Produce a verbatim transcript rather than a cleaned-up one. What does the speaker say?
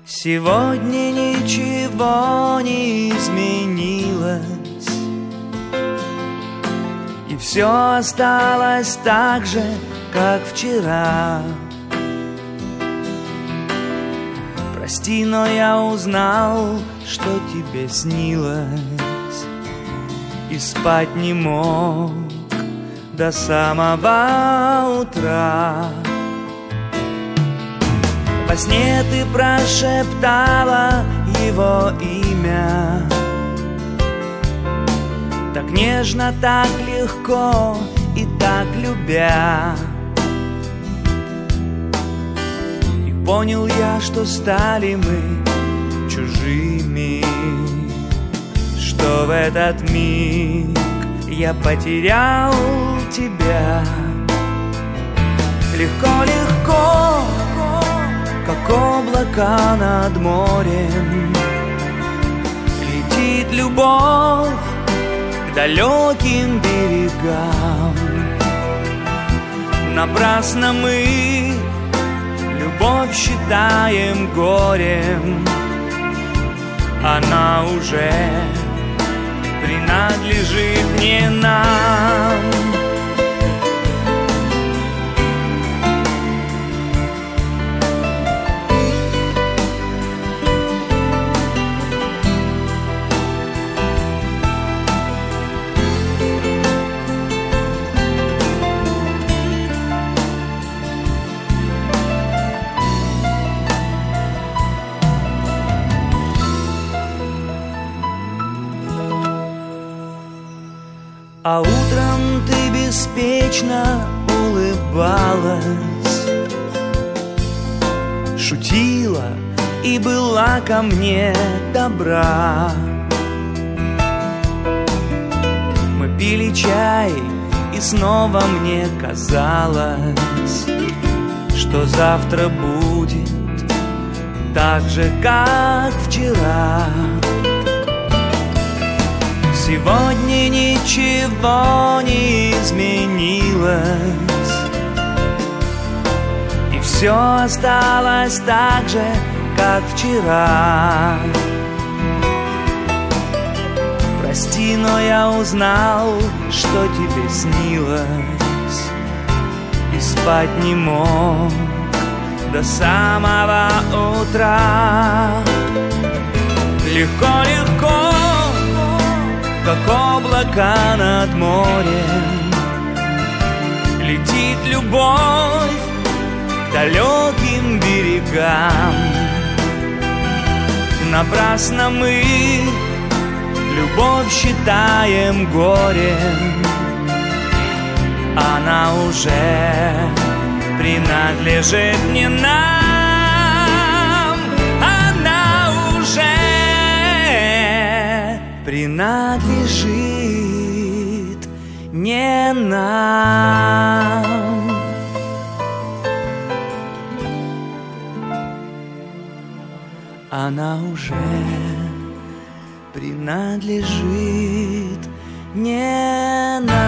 Сегодня ничего не изменилось, и все осталось так же, как вчера. Прости, но я узнал, что тебе снилось, и спать не мог до самого утра. Во сне ты прошептала его имя, так нежно, так легко и так любя. И понял я, что стали мы чужими, что в этот миг я потерял тебя. Легко-легко, как облака над морем, летит любовь к далеким берегам. Напрасно мы любовь считаем горем, она уже принадлежит не нам. А утром ты беспечно улыбалась, шутила и была ко мне добра. Мы пили чай, и снова мне казалось, что завтра будет так же, как вчера. Сегодня ничего не изменилось, и все осталось так же, как вчера. Прости, но я узнал, что тебе снилось, и спать не мог до самого утра. Легко-легко, как облака над морем, летит любовь к далеким берегам. Напрасно мы любовь считаем горем, она уже принадлежит не нам, она уже принадлежит не нам. Она уже принадлежит не нам.